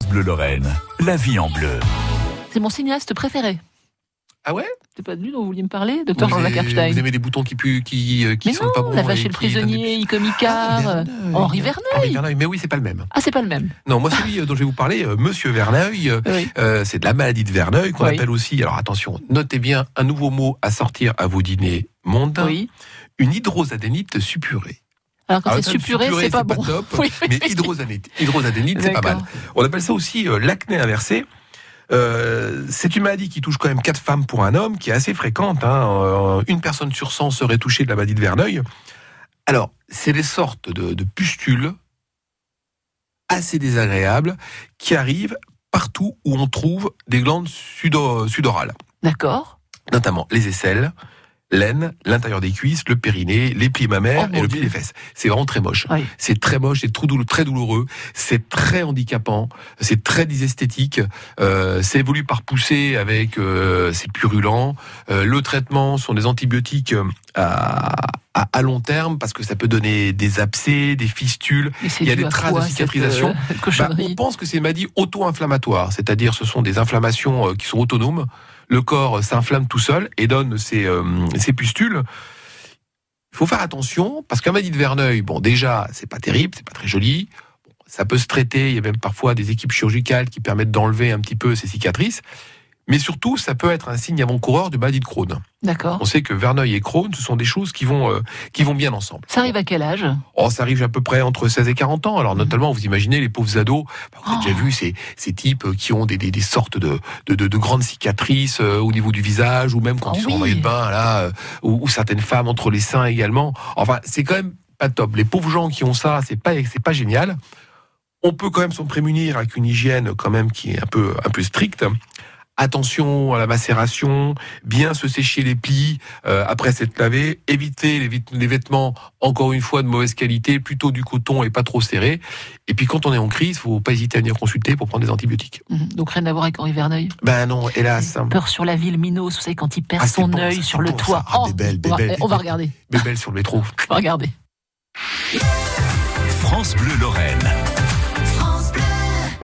Bleu Lorraine, la vie en bleu. C'est mon cinéaste préféré. Ah ouais? C'est pas de lui dont vous vouliez me parler, Dr. Vous Jean-Jacques Epstein? Vous aimez les boutons qui Mais sont non, pas bons? La Vache et et le qui donnent prisonnier, des- Icône Icare, Henri Verneuil. Mais oui, c'est pas le même. Ah, c'est pas le même. Non, moi celui dont je vais vous parler, Monsieur Verneuil, Oui. c'est de la maladie de Verneuil qu'on Oui. appelle aussi, alors attention, notez bien un nouveau mot à sortir à vos dîners mondains, Oui. une hydrosadénite suppurée. Alors quand Alors, c'est suppuré, c'est pas bon. top, Oui, oui, mais oui. hydrosadénite, c'est pas D'accord. mal. On appelle ça aussi l'acné inversé. C'est une maladie qui touche quand même 4 femmes pour un homme, qui est assez fréquente. Une personne sur 100 serait touchée de la maladie de Verneuil. Alors, c'est des sortes de pustules assez désagréables qui arrivent partout où on trouve des glandes sudorales, D'accord. notamment les aisselles, l'aine, l'intérieur des cuisses, le périnée, les plis mammaires Oh, et mon le pli Dieu. des fesses. C'est vraiment très moche. Oui. C'est très moche, c'est très douloureux, c'est très handicapant, c'est très dysesthétique, c'est évolue par poussée avec c'est purulent. Le traitement sont des antibiotiques à long terme parce que ça peut donner des abcès, des fistules. Et c'est Il y a dû des à traces quoi, de cicatrisation. cette cochonnerie. On pense que c'est une maladie auto-inflammatoire, c'est-à-dire ce sont des inflammations qui sont autonomes. Le corps s'inflamme tout seul et donne ces pustules. Il faut faire attention parce qu'un maladie de Verneuil, bon déjà c'est pas terrible, c'est pas très joli. Bon, ça peut se traiter. Il y a même parfois des équipes chirurgicales qui permettent d'enlever un petit peu ces cicatrices. Mais surtout, ça peut être un signe avant-coureur de maladie de Crohn. D'accord. On sait que Verneuil et Crohn, ce sont des choses qui vont bien ensemble. Ça arrive à quel âge? Oh, ça arrive à peu près entre 16 et 40 ans. Alors, notamment, vous imaginez les pauvres ados. Vous avez déjà vu ces types qui ont des sortes de grandes cicatrices au niveau du visage, ou même quand ils sont en maillot de bain, là, ou certaines femmes entre les seins également. Enfin, c'est quand même pas top. Les pauvres gens qui ont ça, c'est pas génial. On peut quand même s'en prémunir avec une hygiène quand même qui est un peu stricte. Attention à la macération, bien se sécher les plis après s'être lavé, éviter les vêtements, encore une fois, de mauvaise qualité, plutôt du coton et pas trop serré. Et puis quand on est en crise, faut pas hésiter à venir consulter pour prendre des antibiotiques. Donc rien à voir avec Henri Verneuil. Ben non, hélas. Peur sur la ville, Minos, vous savez, quand il perd Ah, c'est son bon, œil ça, sur c'est le bon, toit. ça. Ah, Bébel. On va regarder. Bébel sur le métro. On va regarder. France Bleu Lorraine.